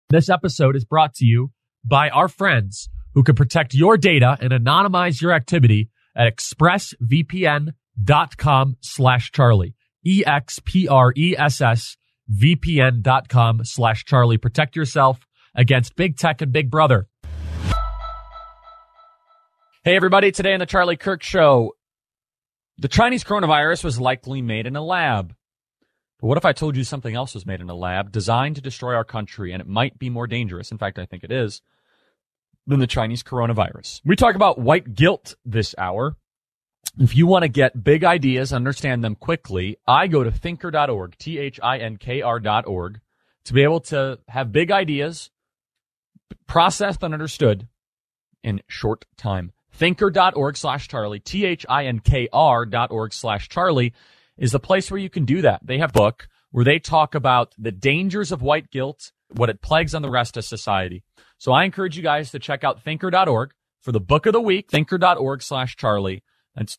This episode is brought to you by our friends who can protect your data and anonymize your activity at expressvpn.com/Charlie. expressvpn.com/Charlie. Protect yourself against big tech and big brother. Hey everybody, today on the Charlie Kirk Show, the Chinese coronavirus was likely made in a lab. But what if I told you something else was made in a lab designed to destroy our country, and it might be more dangerous, in fact I think it is, than the Chinese coronavirus? We talk about white guilt this hour. If you want to get big ideas, understand them quickly, I go to thinker.org, THINKR.org, to be able to have big ideas processed and understood in short time. Thinker.org/Charlie, THINKR.org/Charlie is the place where you can do that. They have a book where they talk about the dangers of white guilt, what it plagues on the rest of society. So I encourage you guys to check out thinker.org for the book of the week, thinker.org/Charlie. That's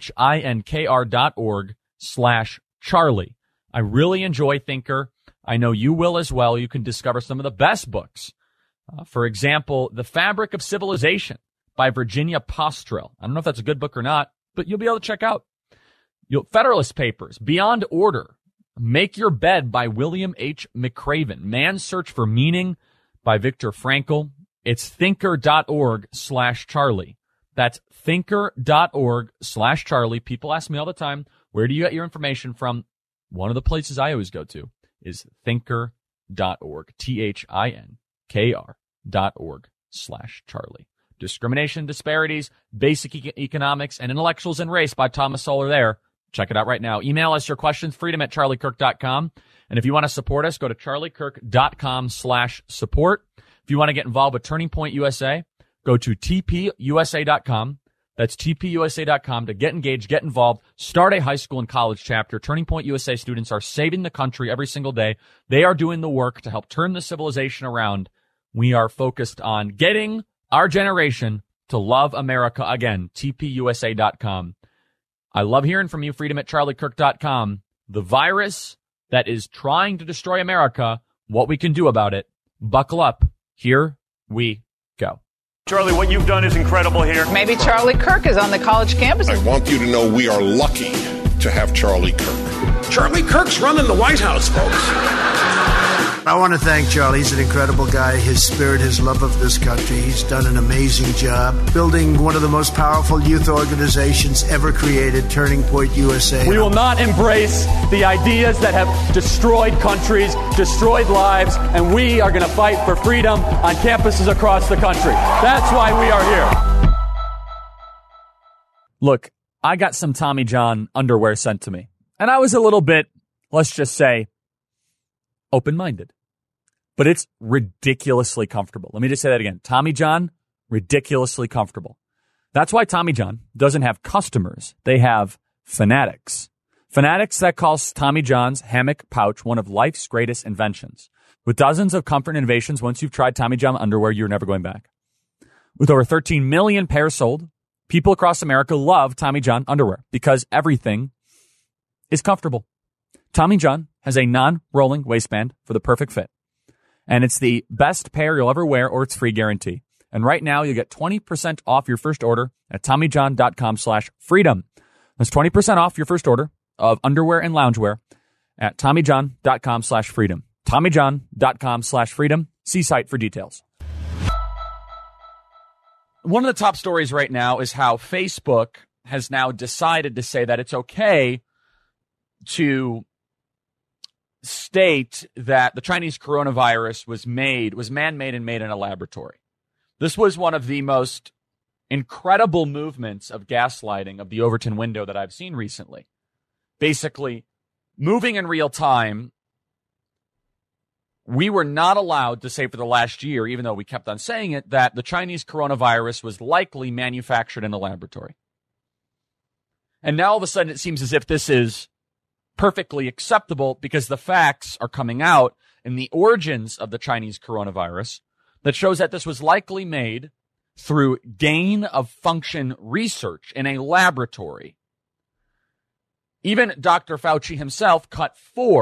THINKR.org/Charlie. I really enjoy Thinker. I know you will as well. You can discover some of the best books. For example, The Fabric of Civilization by Virginia Postrel. I don't know if that's a good book or not, but you'll be able to check out. Federalist Papers, Beyond Order, Make Your Bed by William H. McRaven, Man's Search for Meaning by Viktor Frankl. It's thinker.org/Charlie. That's thinker.org/Charlie. People ask me all the time, where do you get your information from? One of the places I always go to is thinker.org, THINKR.org/Charlie. Discrimination, Disparities, Basic Economics, and Intellectuals and Race by Thomas Sowell there. Check it out right now. Email us your questions, freedom@charliekirk.com. And if you want to support us, go to charliekirk.com/support. If you want to get involved with Turning Point USA, go to tpusa.com. That's tpusa.com to get engaged, get involved, start a high school and college chapter. Turning Point USA students are saving the country every single day. They are doing the work to help turn the civilization around. We are focused on getting our generation to love America again. tpusa.com. I love hearing from you, freedom@charliekirk.com. The virus that is trying to destroy America, what we can do about it. Buckle up. Here we go. Charlie, what you've done is incredible here. Maybe Charlie Kirk is on the college campus. I want you to know we are lucky to have Charlie Kirk. Charlie Kirk's running the White House, folks. I want to thank Charlie. He's an incredible guy. His spirit, his love of this country. He's done an amazing job building one of the most powerful youth organizations ever created, Turning Point USA. We will not embrace the ideas that have destroyed countries, destroyed lives, and we are going to fight for freedom on campuses across the country. That's why we are here. Look, I got some Tommy John underwear sent to me, and I was a little bit, let's just say, open-minded. But it's ridiculously comfortable. Let me just say that again. Tommy John, ridiculously comfortable. That's why Tommy John doesn't have customers. They have fanatics. Fanatics that calls Tommy John's hammock pouch one of life's greatest inventions. With dozens of comfort innovations, once you've tried Tommy John underwear, you're never going back. With over 13 million pairs sold, people across America love Tommy John underwear because everything is comfortable. Tommy John has a non-rolling waistband for the perfect fit. And it's the best pair you'll ever wear, or it's free guarantee. And right now, you'll get 20% off your first order at TommyJohn.com/freedom. That's 20% off your first order of underwear and loungewear at TommyJohn.com/freedom. TommyJohn.com/freedom. See site for details. One of the top stories right now is how Facebook has now decided to say that it's okay to state that the Chinese coronavirus was man-made and made in a laboratory. This was one of the most incredible movements of gaslighting of the Overton window that I've seen recently. Basically, moving in real time, we were not allowed to say for the last year, even though we kept on saying it, that the Chinese coronavirus was likely manufactured in a laboratory. And now all of a sudden it seems as if this is perfectly acceptable because the facts are coming out in the origins of the Chinese coronavirus that shows that this was likely made through gain of function research in a laboratory. Even Dr. Fauci himself cut 4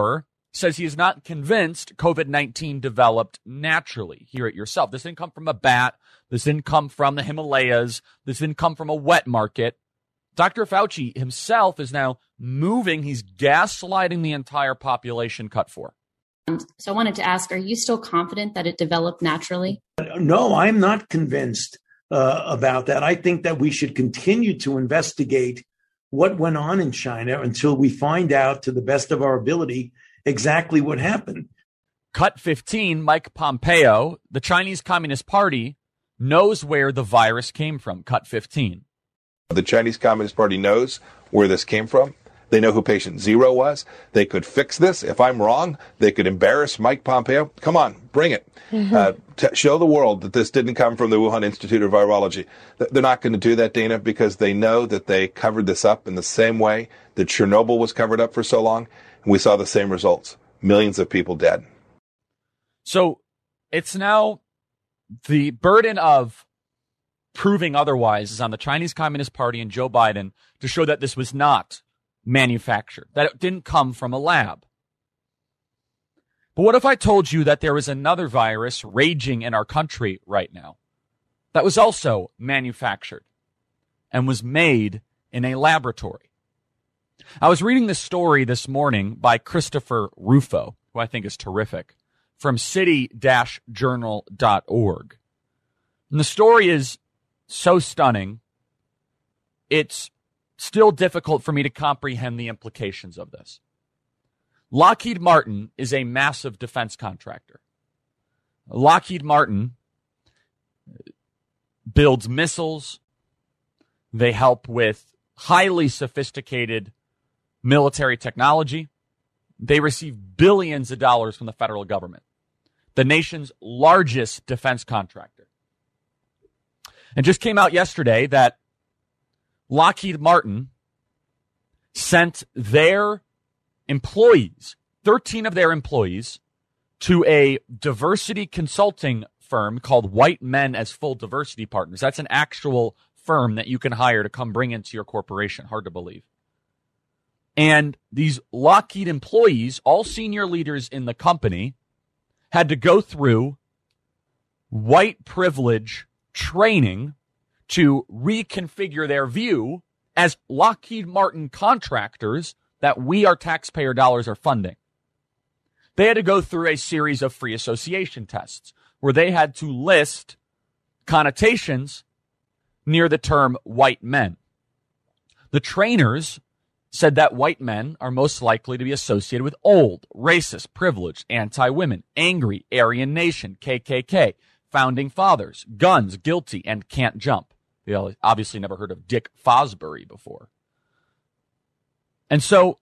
says he is not convinced COVID-19 developed naturally. Hear it yourself. This didn't come from a bat. This didn't come from the Himalayas. This didn't come from a wet market. Dr. Fauci himself is now moving. He's gaslighting the entire population cut for. So I wanted to ask, are you still confident that it developed naturally? No, I'm not convinced about that. I think that we should continue to investigate what went on in China until we find out, to the best of our ability, exactly what happened. Cut 15, Mike Pompeo, the Chinese Communist Party, knows where the virus came from. Cut 15. The Chinese Communist Party knows where this came from. They know who patient 0 was. They could fix this. If I'm wrong, they could embarrass Mike Pompeo. Come on, bring it. Show the world that this didn't come from the Wuhan Institute of Virology. They're not going to do that, Dana, because they know that they covered this up in the same way that Chernobyl was covered up for so long. And we saw the same results. Millions of people dead. So it's now the burden of proving otherwise is on the Chinese Communist Party and Joe Biden to show that this was not manufactured, that it didn't come from a lab. But what if I told you that there was another virus raging in our country right now that was also manufactured and was made in a laboratory? I was reading this story this morning by Christopher Rufo, who I think is terrific, from city-journal.org. And the story is so stunning, it's still difficult for me to comprehend the implications of this. Lockheed Martin is a massive defense contractor. Lockheed Martin builds missiles. They help with highly sophisticated military technology. They receive billions of dollars from the federal government, the nation's largest defense contractor. It just came out yesterday that Lockheed Martin sent their employees, 13 of their employees, to a diversity consulting firm called White Men as Full Diversity Partners. That's an actual firm that you can hire to come bring into your corporation. Hard to believe. And these Lockheed employees, all senior leaders in the company, had to go through white privilege training to reconfigure their view as Lockheed Martin contractors that we, our taxpayer dollars, are funding. They had to go through a series of free association tests where they had to list connotations near the term white men. The trainers said that white men are most likely to be associated with old, racist, privileged, anti-women, angry, Aryan Nation, KKK, founding fathers, guns, guilty, and can't jump. They obviously never heard of Dick Fosbury before. And so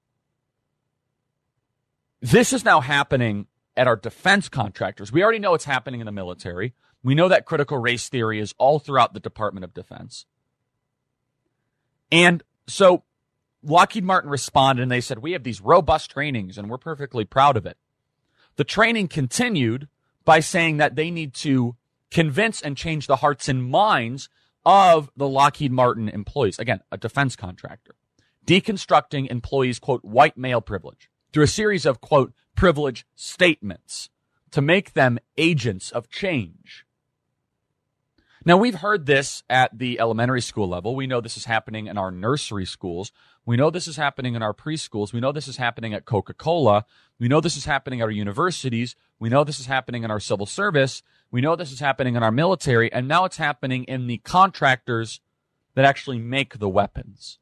this is now happening at our defense contractors. We already know it's happening in the military. We know that critical race theory is all throughout the Department of Defense. And so Lockheed Martin responded and they said, we have these robust trainings and we're perfectly proud of it. The training continued by saying that they need to convince and change the hearts and minds of the Lockheed Martin employees. Again, a defense contractor. Deconstructing employees', quote, white male privilege through a series of, quote, privilege statements to make them agents of change. Now, we've heard this at the elementary school level. We know this is happening in our nursery schools. We know this is happening in our preschools. We know this is happening at Coca-Cola. We know this is happening at our universities. We know this is happening in our civil service. We know this is happening in our military. And now it's happening in the contractors that actually make the weapons.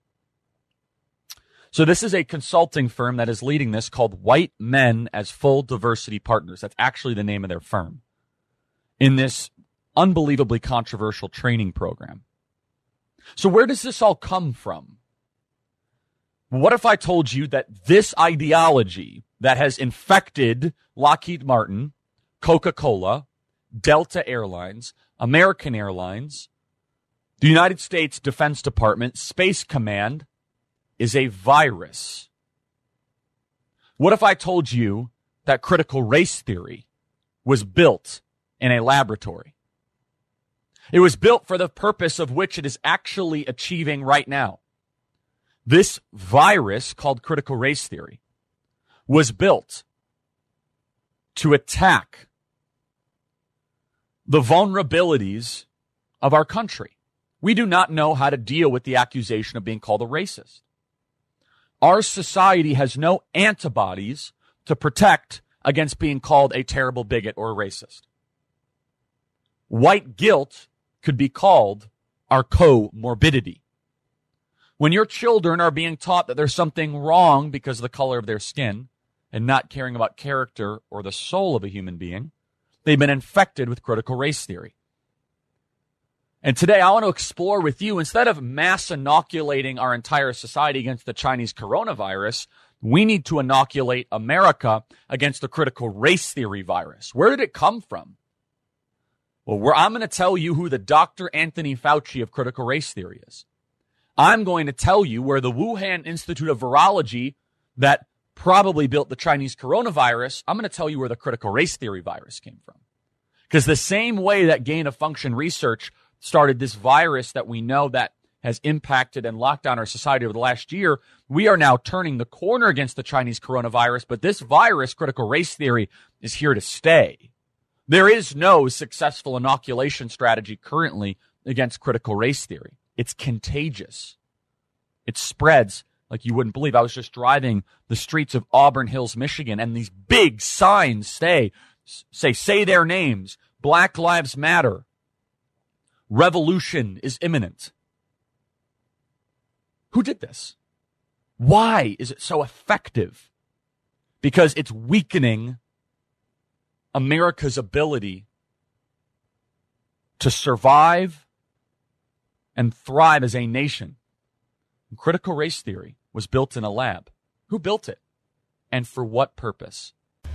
So this is a consulting firm that is leading this called White Men as Full Diversity Partners. That's actually the name of their firm. In this unbelievably controversial training program. So where does this all come from? What if I told you that this ideology that has infected Lockheed Martin, Coca-Cola, Delta Airlines, American Airlines, the United States Defense Department, Space Command, is a virus? What if I told you that critical race theory was built in a laboratory? It was built for the purpose of which it is actually achieving right now. This virus called critical race theory was built to attack the vulnerabilities of our country. We do not know how to deal with the accusation of being called a racist. Our society has no antibodies to protect against being called a terrible bigot or a racist. White guilt could be called our comorbidity. When your children are being taught that there's something wrong because of the color of their skin and not caring about character or the soul of a human being, they've been infected with critical race theory. And today I want to explore with you, instead of mass inoculating our entire society against the Chinese coronavirus, we need to inoculate America against the critical race theory virus. Where did it come from? Well, I'm going to tell you who the Dr. Anthony Fauci of critical race theory is. I'm going to tell you where the Wuhan Institute of Virology that probably built the Chinese coronavirus, I'm going to tell you where the critical race theory virus came from. Because the same way that gain-of-function research started this virus that we know that has impacted and locked down our society over the last year, we are now turning the corner against the Chinese coronavirus. But this virus, critical race theory, is here to stay. There is no successful inoculation strategy currently against critical race theory. It's contagious. It spreads like you wouldn't believe. I was just driving the streets of Auburn Hills, Michigan, and these big signs say their names. Black Lives Matter. Revolution is imminent. Who did this? Why is it so effective? Because it's weakening America's ability to survive and thrive as a nation. And critical race theory was built in a lab. Who built it? And for what purpose?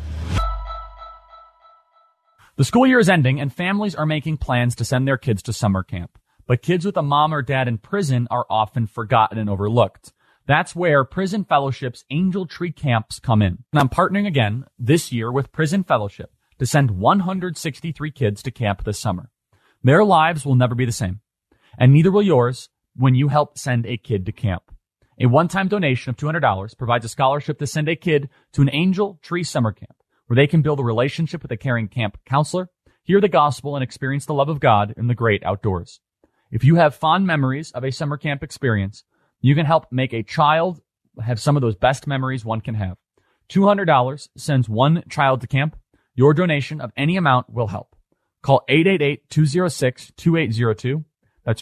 The school year is ending, and families are making plans to send their kids to summer camp. But kids with a mom or dad in prison are often forgotten and overlooked. That's where Prison Fellowship's Angel Tree Camps come in. And I'm partnering again this year with Prison Fellowship to send 163 kids to camp this summer. Their lives will never be the same, and neither will yours when you help send a kid to camp. A one-time donation of $200 provides a scholarship to send a kid to an Angel Tree summer camp, where they can build a relationship with a caring camp counselor, hear the gospel, and experience the love of God in the great outdoors. If you have fond memories of a summer camp experience, you can help make a child have some of those best memories one can have. $200 sends one child to camp. Your donation of any amount will help. Call 888-206-2802. That's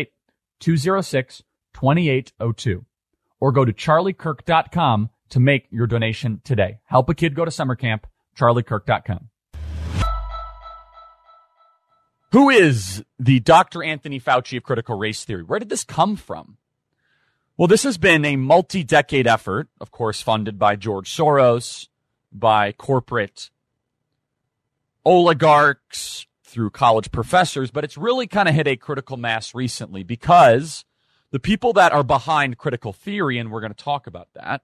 888-206-2802. Or go to charliekirk.com to make your donation today. Help a kid go to summer camp. charliekirk.com. Who is the Dr. Anthony Fauci of critical race theory? Where did this come from? Well, this has been a multi-decade effort, of course, funded by George Soros, by corporate oligarchs, through college professors, but it's really kind of hit a critical mass recently because the people that are behind critical theory, and we're going to talk about that,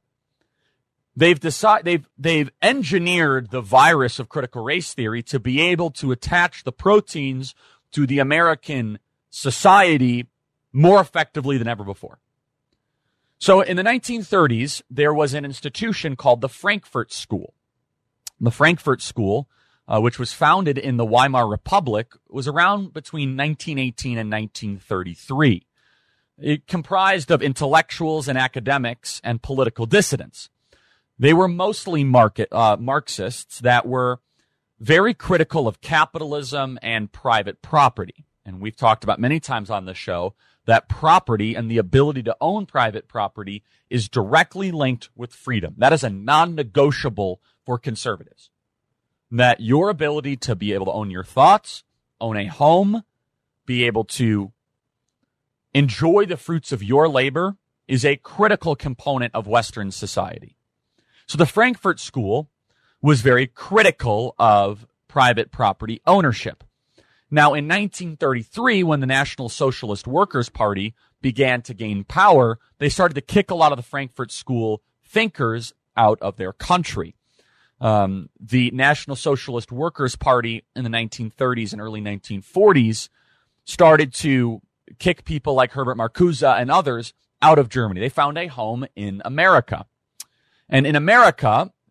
they've engineered the virus of critical race theory to be able to attach the proteins to the American society more effectively than ever before. So in the 1930s, there was an institution called the Frankfurt School. The Frankfurt School, which was founded in the Weimar Republic, was around between 1918 and 1933. It comprised of intellectuals and academics and political dissidents. They were mostly Marxists that were very critical of capitalism and private property. And we've talked about many times on the show that property and the ability to own private property is directly linked with freedom. That is a non-negotiable for conservatives. That your ability to be able to own your thoughts, own a home, be able to enjoy the fruits of your labor is a critical component of Western society. So the Frankfurt School was very critical of private property ownership. Now, in 1933, when the National Socialist Workers' Party began to gain power, they started to kick a lot of the Frankfurt School thinkers out of their country. The National Socialist Workers' Party in the 1930s and early 1940s started to kick people like Herbert Marcuse and others out of Germany. They found a home in America. And in America,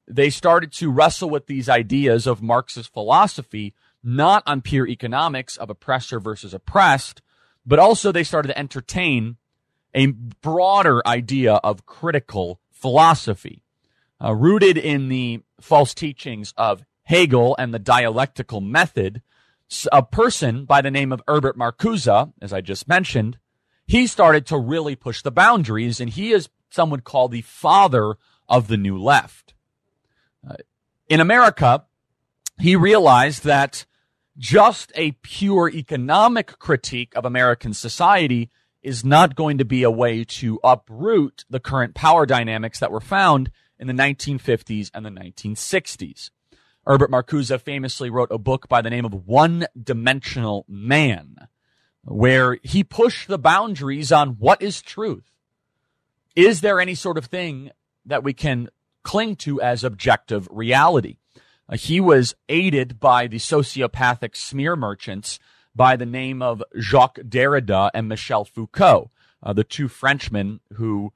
they started to wrestle with these ideas of Marxist philosophy, not on pure economics of oppressor versus oppressed, but also they started to entertain a broader idea of critical philosophy, rooted in the false teachings of Hegel and the dialectical method. A person by the name of Herbert Marcuse, as I just mentioned, he started to really push the boundaries, and he is some would call the father of the New Left. In America, he realized that just a pure economic critique of American society is not going to be a way to uproot the current power dynamics that were found in the 1950s and the 1960s. Herbert Marcuse famously wrote a book by the name of One-Dimensional Man, where he pushed the boundaries on what is truth. Is there any sort of thing that we can cling to as objective reality? He was aided by the sociopathic smear merchants by the name of Jacques Derrida and Michel Foucault, the two Frenchmen who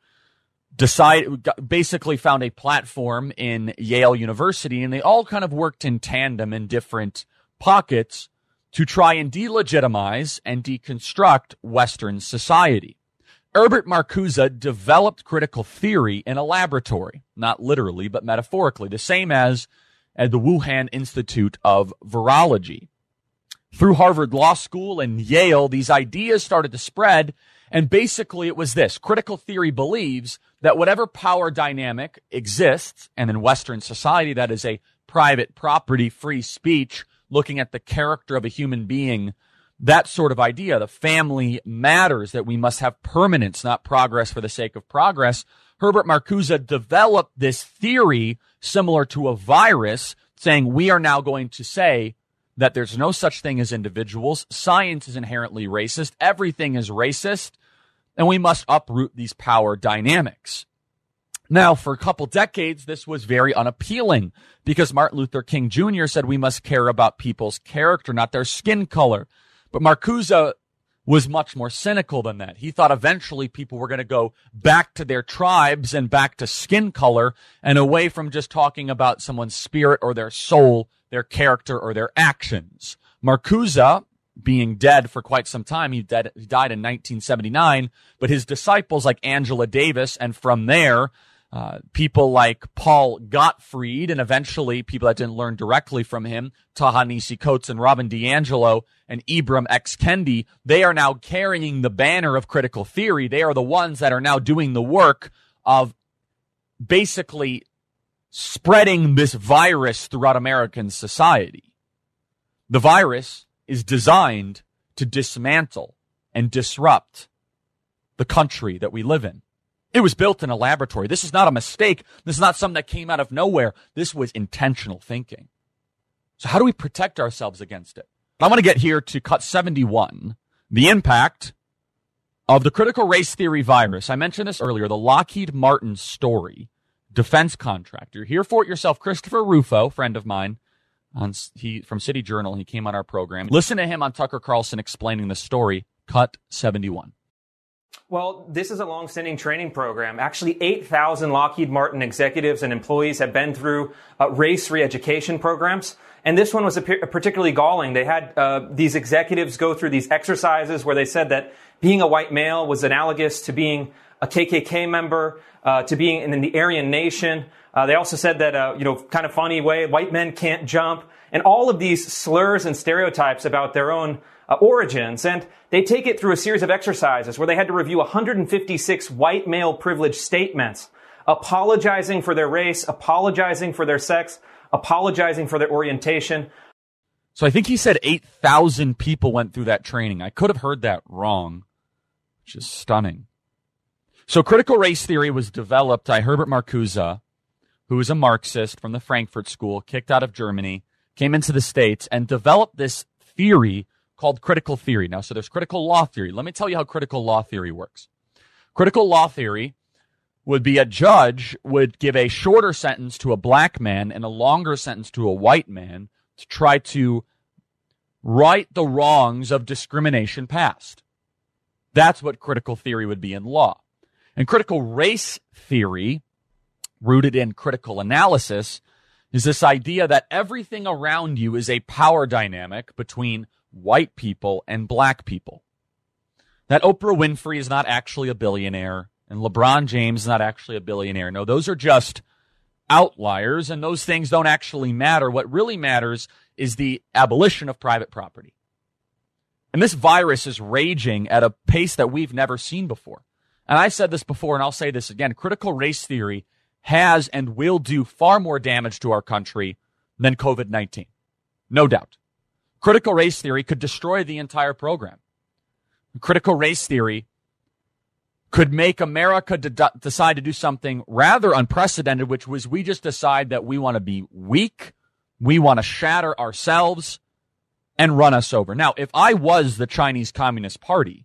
basically found a platform in Yale University, and they all kind of worked in tandem in different pockets to try and delegitimize and deconstruct Western society. Herbert Marcuse developed critical theory in a laboratory, not literally, but metaphorically, the same as at the Wuhan Institute of Virology. Through Harvard Law School and Yale, these ideas started to spread, and basically it was this. Critical theory believes that whatever power dynamic exists, and in Western society that is a private property, free speech, looking at the character of a human being, that sort of idea, the family matters, that we must have permanence, not progress for the sake of progress. Herbert Marcuse developed this theory similar to a virus, saying we are now going to say that there's no such thing as individuals. Science is inherently racist. Everything is racist. And we must uproot these power dynamics. Now, for a couple decades, this was very unappealing because Martin Luther King Jr. said we must care about people's character, not their skin color. But Marcuse was much more cynical than that. He thought eventually people were going to go back to their tribes and back to skin color and away from just talking about someone's spirit or their soul, their character, or their actions. Marcuse, being dead for quite some time, he died in 1979, but his disciples like Angela Davis, and from there, people like Paul Gottfried, and eventually people that didn't learn directly from him, Ta-Nehisi Coates and Robin DiAngelo and Ibram X. Kendi, they are now carrying the banner of critical theory. They are the ones that are now doing the work of basically spreading this virus throughout American society. The virus is designed to dismantle and disrupt the country that we live in. It was built in a laboratory. This is not a mistake. This is not something that came out of nowhere. This was intentional thinking. So how do we protect ourselves against it? I want to get here to cut 71, the impact of the critical race theory virus. I mentioned this earlier, the Lockheed Martin story, defense contractor. Hear for it yourself. Christopher Rufo, friend of mine, from City Journal, he came on our program. Listen to him on Tucker Carlson explaining the story. Cut 71. Well, this is a long-standing training program. Actually, 8,000 Lockheed Martin executives and employees have been through race re-education programs. And this one was particularly galling. They had these executives go through these exercises where they said that being a white male was analogous to being a KKK member, to being in the Aryan Nation. They also said that, kind of funny way, white men can't jump, and all of these slurs and stereotypes about their own origins. And they take it through a series of exercises where they had to review 156 white male privilege statements, apologizing for their race, apologizing for their sex, apologizing for their orientation. So I think he said 8,000 people went through that training. I could have heard that wrong, which is stunning. So critical race theory was developed by Herbert Marcuse, who is a Marxist from the Frankfurt School, kicked out of Germany, came into the States, and developed this theory called critical theory. Now, so there's critical law theory. Let me tell you how critical law theory works. Critical law theory would be a judge would give a shorter sentence to a black man and a longer sentence to a white man to try to right the wrongs of discrimination past. That's what critical theory would be in law. And critical race theory rooted in critical analysis, is this idea that everything around you is a power dynamic between white people and black people. That Oprah Winfrey is not actually a billionaire, and LeBron James is not actually a billionaire. No, those are just outliers, and those things don't actually matter. What really matters is the abolition of private property. And this virus is raging at a pace that we've never seen before. And I said this before, and I'll say this again. Critical race theory has and will do far more damage to our country than COVID-19. No doubt. Critical race theory could destroy the entire program. Critical race theory could make America decide to do something rather unprecedented, which was we just decide that we want to be weak, we want to shatter ourselves, and run us over. Now, if I was the Chinese Communist Party,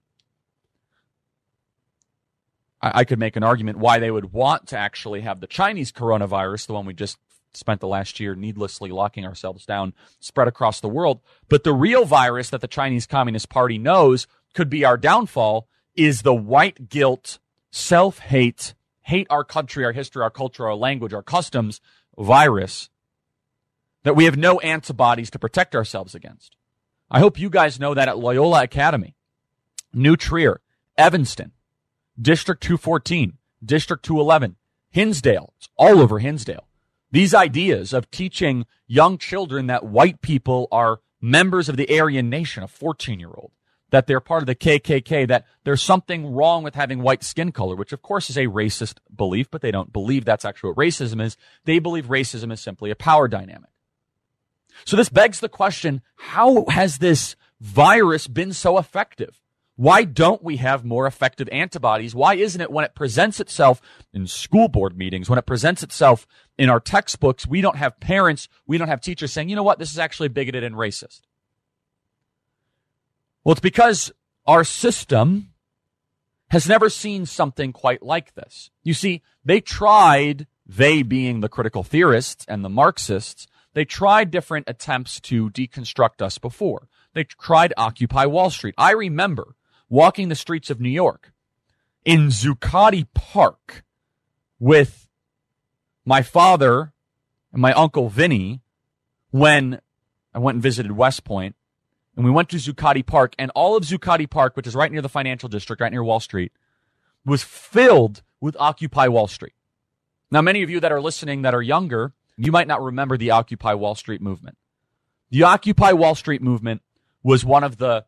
I could make an argument why they would want to actually have the Chinese coronavirus, the one we just spent the last year needlessly locking ourselves down, spread across the world. But the real virus that the Chinese Communist Party knows could be our downfall is the white guilt, self-hate, hate our country, our history, our culture, our language, our customs virus that we have no antibodies to protect ourselves against. I hope you guys know that at Loyola Academy, New Trier, Evanston, District 214, District 211, Hinsdale, it's all over Hinsdale. These ideas of teaching young children that white people are members of the Aryan nation, a 14-year-old, that they're part of the KKK, that there's something wrong with having white skin color, which of course is a racist belief, but they don't believe that's actually what racism is. They believe racism is simply a power dynamic. So this begs the question, how has this virus been so effective? Why don't we have more effective antibodies? Why isn't it when it presents itself in school board meetings, when it presents itself in our textbooks, we don't have parents, we don't have teachers saying, you know what, this is actually bigoted and racist? Well, it's because our system has never seen something quite like this. You see, they being the critical theorists and the Marxists, they tried different attempts to deconstruct us before. They tried Occupy Wall Street. I remember walking the streets of New York in Zuccotti Park with my father and my uncle Vinny when I went and visited West Point. And we went to Zuccotti Park, and all of Zuccotti Park, which is right near the financial district, right near Wall Street, was filled with Occupy Wall Street. Now, many of you that are listening that are younger, you might not remember the Occupy Wall Street movement. The Occupy Wall Street movement was one of the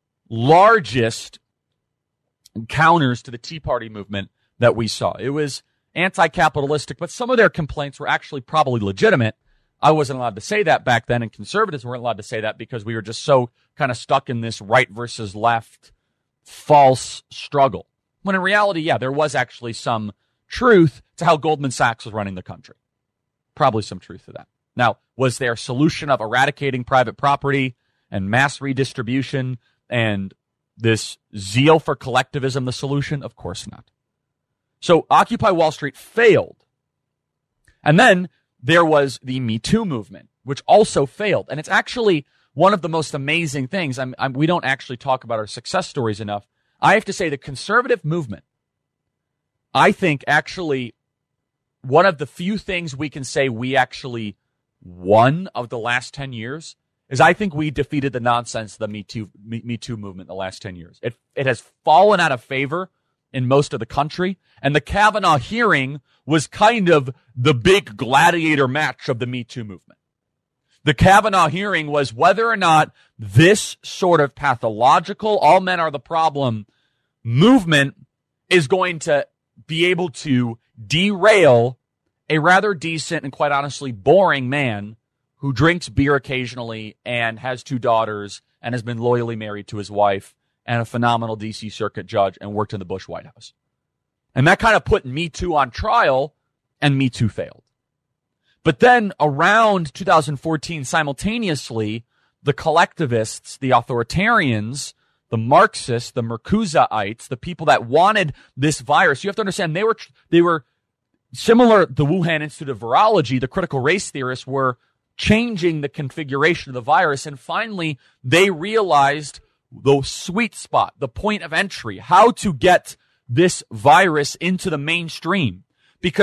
largest counters to the Tea Party movement that we saw. It was anti-capitalistic, but some of their complaints were actually probably legitimate. I wasn't allowed to say that back then, and conservatives weren't allowed to say that because we were just so kind of stuck in this right versus left false struggle. When in reality, yeah, there was actually some truth to how Goldman Sachs was running the country. Probably some truth to that. Now, was there a solution of eradicating private property and mass redistribution and this zeal for collectivism the solution? Of course not. So Occupy Wall Street failed. And then there was the Me Too movement, which also failed. And it's actually one of the most amazing things. We don't actually talk about our success stories enough. I have to say the conservative movement, I think actually one of the few things we can say we actually won of the last 10 years is I think we defeated the nonsense of the Me Too movement in the last 10 years. It has fallen out of favor in most of the country, and the Kavanaugh hearing was kind of the big gladiator match of the Me Too movement. The Kavanaugh hearing was whether or not this sort of pathological, all men are the problem movement is going to be able to derail a rather decent and quite honestly boring man who drinks beer occasionally and has 2 daughters and has been loyally married to his wife and a phenomenal D.C. Circuit judge and worked in the Bush White House. And that kind of put Me Too on trial, and Me Too failed. But then around 2014, simultaneously, the collectivists, the authoritarians, the Marxists, the Merkuzaites, the people that wanted this virus, you have to understand they were similar to the Wuhan Institute of Virology. The critical race theorists were changing the configuration of the virus, and finally they realized the sweet spot, the point of entry, how to get this virus into the mainstream. Because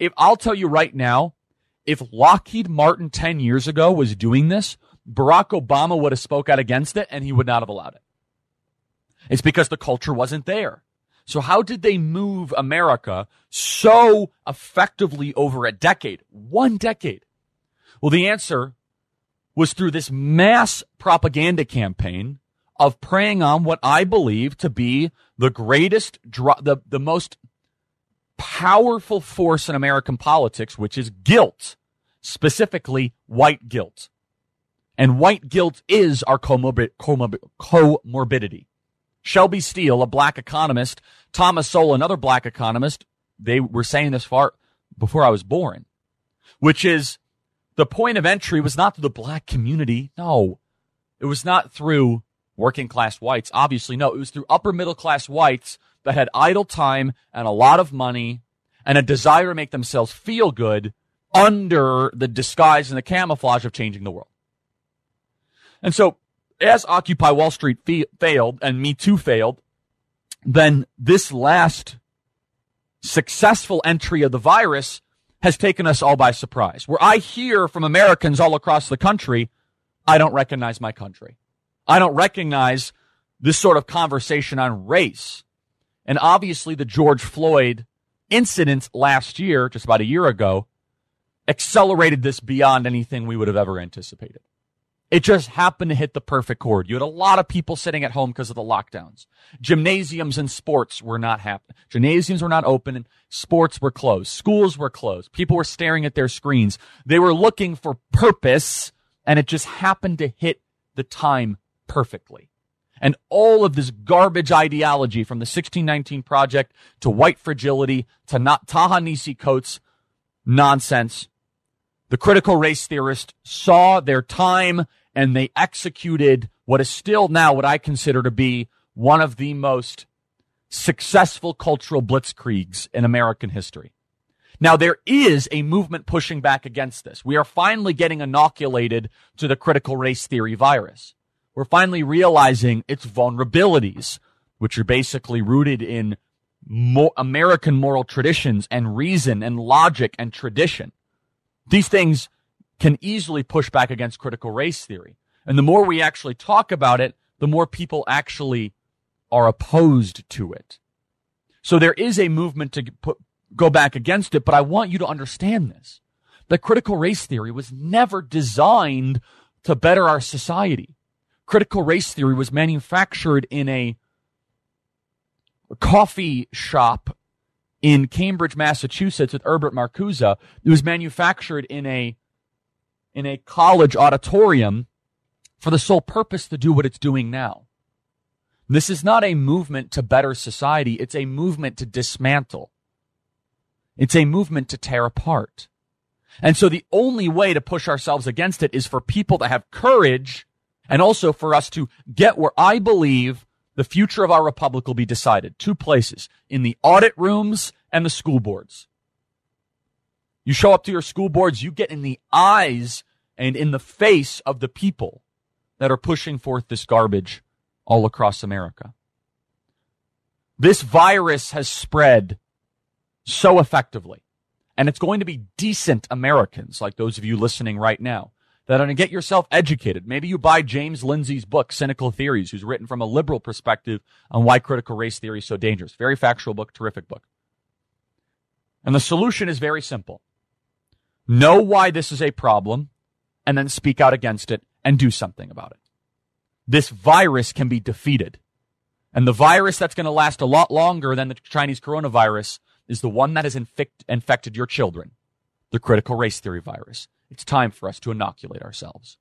I'll tell you right now, if Lockheed Martin 10 years ago was doing this, Barack Obama would have spoke out against it and he would not have allowed it. It's because the culture wasn't there. So how did they move America so effectively over a decade? 1 decade. Well, the answer was through this mass propaganda campaign of preying on what I believe to be the greatest, the most powerful force in American politics, which is guilt, specifically white guilt. And white guilt is our comorbidity. Shelby Steele, a black economist, Thomas Sowell, another black economist, they were saying this far before I was born, which is the point of entry was not through the black community. No, it was not through working class whites. Obviously, no, it was through upper middle class whites that had idle time and a lot of money and a desire to make themselves feel good under the disguise and the camouflage of changing the world. And so, as Occupy Wall Street failed and Me Too failed, then this last successful entry of the virus has taken us all by surprise. Where I hear from Americans all across the country, I don't recognize my country. I don't recognize this sort of conversation on race. And obviously the George Floyd incident last year, just about a year ago, accelerated this beyond anything we would have ever anticipated. It just happened to hit the perfect chord. You had a lot of people sitting at home because of the lockdowns. Gymnasiums and sports were not happening. Gymnasiums were not open and sports were closed. Schools were closed. People were staring at their screens. They were looking for purpose, and it just happened to hit the time perfectly. And all of this garbage ideology from the 1619 Project to white fragility to Ta-Nehisi Coates nonsense, the critical race theorists saw their time and they executed what is still now what I consider to be one of the most successful cultural blitzkriegs in American history. Now, there is a movement pushing back against this. We are finally getting inoculated to the critical race theory virus. We're finally realizing its vulnerabilities, which are basically rooted in American moral traditions and reason and logic and tradition. These things can easily push back against critical race theory. And the more we actually talk about it, the more people actually are opposed to it. So there is a movement to go back against it, but I want you to understand this. That critical race theory was never designed to better our society. Critical race theory was manufactured in a coffee shop in Cambridge, Massachusetts with Herbert Marcuse. It was manufactured in a college auditorium for the sole purpose to do what it's doing now. This is not a movement to better society. It's a movement to dismantle. It's a movement to tear apart. And so the only way to push ourselves against it is for people to have courage and also for us to get where I believe the future of our republic will be decided. 2 places, in the audit rooms and the school boards. You show up to your school boards, you get in the eyes and in the face of the people that are pushing forth this garbage all across America. This virus has spread so effectively, and it's going to be decent Americans, like those of you listening right now, that are going to get yourself educated. Maybe you buy James Lindsay's book, Cynical Theories, who's written from a liberal perspective on why critical race theory is so dangerous. Very factual book, terrific book. And the solution is very simple. Know why this is a problem, and then speak out against it and do something about it. This virus can be defeated. And the virus that's going to last a lot longer than the Chinese coronavirus is the one that has infected your children, the critical race theory virus. It's time for us to inoculate ourselves.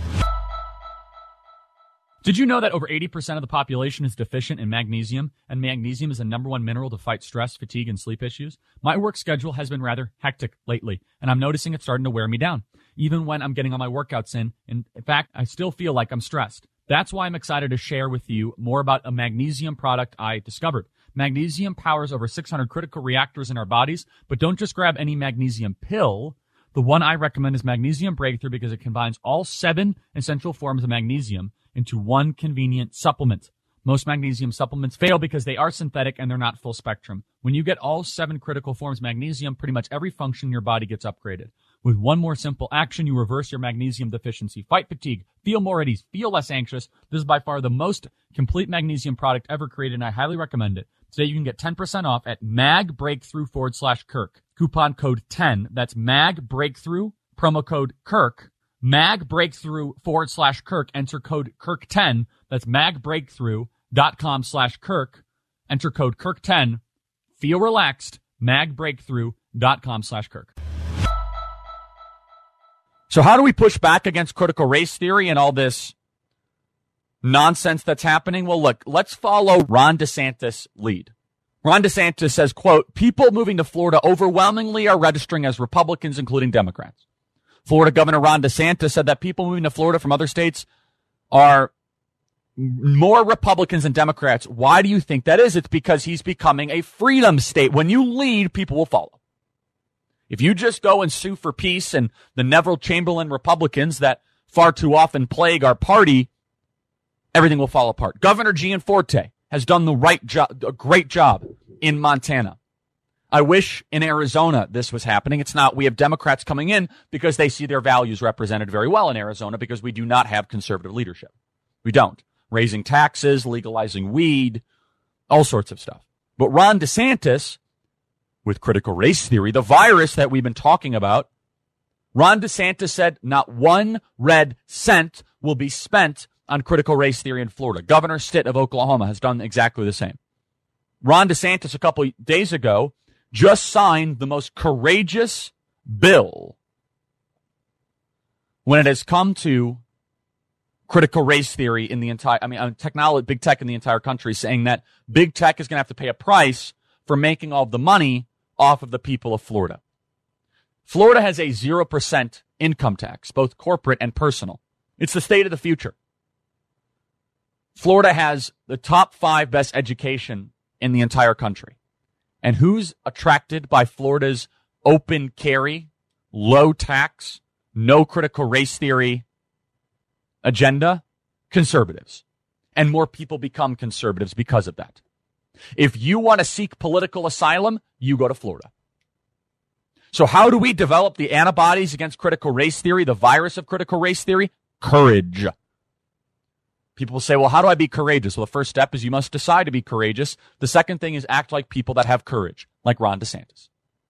Did you know that over 80% of the population is deficient in magnesium, and magnesium is the #1 mineral to fight stress, fatigue, and sleep issues? My work schedule has been rather hectic lately, and I'm noticing it's starting to wear me down, even when I'm getting all my workouts in. In fact, I still feel like I'm stressed. That's why I'm excited to share with you more about a magnesium product I discovered. Magnesium powers over 600 critical reactors in our bodies, but don't just grab any magnesium pill. The one I recommend is Magnesium Breakthrough because it combines all 7 essential forms of magnesium into one convenient supplement. Most magnesium supplements fail because they are synthetic and they're not full spectrum. When you get all 7 critical forms of magnesium, pretty much every function in your body gets upgraded. With one more simple action, you reverse your magnesium deficiency. Fight fatigue, feel more at ease, feel less anxious. This is by far the most complete magnesium product ever created, and I highly recommend it. Today you can get 10% off at magbreakthrough/Kirk. Coupon code 10. That's magbreakthrough, promo code Kirk. magbreakthrough/Kirk. Enter code Kirk10. That's magbreakthrough.com/Kirk. Enter code Kirk10. Feel relaxed. magbreakthrough.com/Kirk. So how do we push back against critical race theory and all this nonsense that's happening? Well, look, let's follow Ron DeSantis' lead. Ron DeSantis says, quote, people moving to Florida overwhelmingly are registering as Republicans, including Democrats. Florida Governor Ron DeSantis said that people moving to Florida from other states are more Republicans than Democrats. Why do you think that is? It's because he's becoming a freedom state. When you lead, people will follow. If you just go and sue for peace and the Neville Chamberlain Republicans that far too often plague our party, everything will fall apart. Governor Gianforte has done the right job, a great job in Montana. I wish in Arizona this was happening. It's not. We have Democrats coming in because they see their values represented very well in Arizona because we do not have conservative leadership. We don't. Raising taxes, legalizing weed, all sorts of stuff. But Ron DeSantis, with critical race theory, the virus that we've been talking about, Ron DeSantis said not one red cent will be spent on critical race theory in Florida. Governor Stitt of Oklahoma has done exactly the same. Ron DeSantis a couple days ago just signed the most courageous bill when it has come to critical race theory in the entire, technology, big tech in the entire country, saying that big tech is going to have to pay a price for making all the money off of the people of Florida. Florida has a 0% income tax, both corporate and personal. It's the state of the future. Florida has the top 5 best education in the entire country. And who's attracted by Florida's open carry, low tax, no critical race theory agenda? Conservatives. And more people become conservatives because of that. If you want to seek political asylum, you go to Florida. So how do we develop the antibodies against critical race theory, the virus of critical race theory? Courage. People will say, well, how do I be courageous? Well, the first step is you must decide to be courageous. The second thing is act like people that have courage, like Ron DeSantis.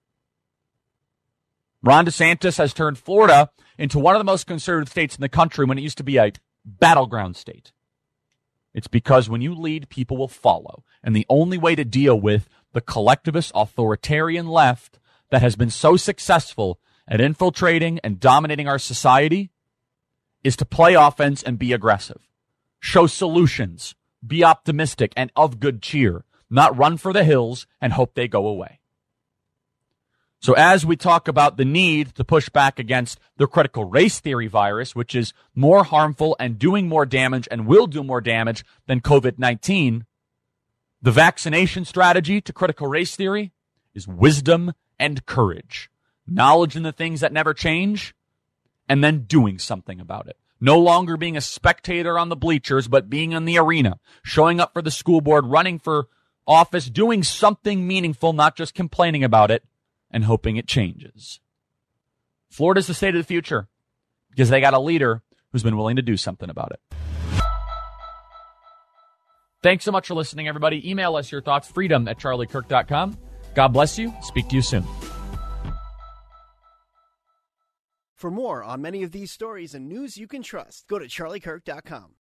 Ron DeSantis has turned Florida into one of the most conservative states in the country when it used to be a battleground state. It's because when you lead, people will follow. And the only way to deal with the collectivist authoritarian left that has been so successful at infiltrating and dominating our society is to play offense and be aggressive. Show solutions, be optimistic and of good cheer, not run for the hills and hope they go away. So as we talk about the need to push back against the critical race theory virus, which is more harmful and doing more damage and will do more damage than COVID-19, the vaccination strategy to critical race theory is wisdom and courage. Knowledge in the things that never change, and then doing something about it. No longer being a spectator on the bleachers, but being in the arena, showing up for the school board, running for office, doing something meaningful, not just complaining about it and hoping it changes. Florida's the state of the future because they got a leader who's been willing to do something about it. Thanks so much for listening, everybody. Email us your thoughts, freedom@charliekirk.com. God bless you. Speak to you soon. For more on many of these stories and news you can trust, go to charliekirk.com.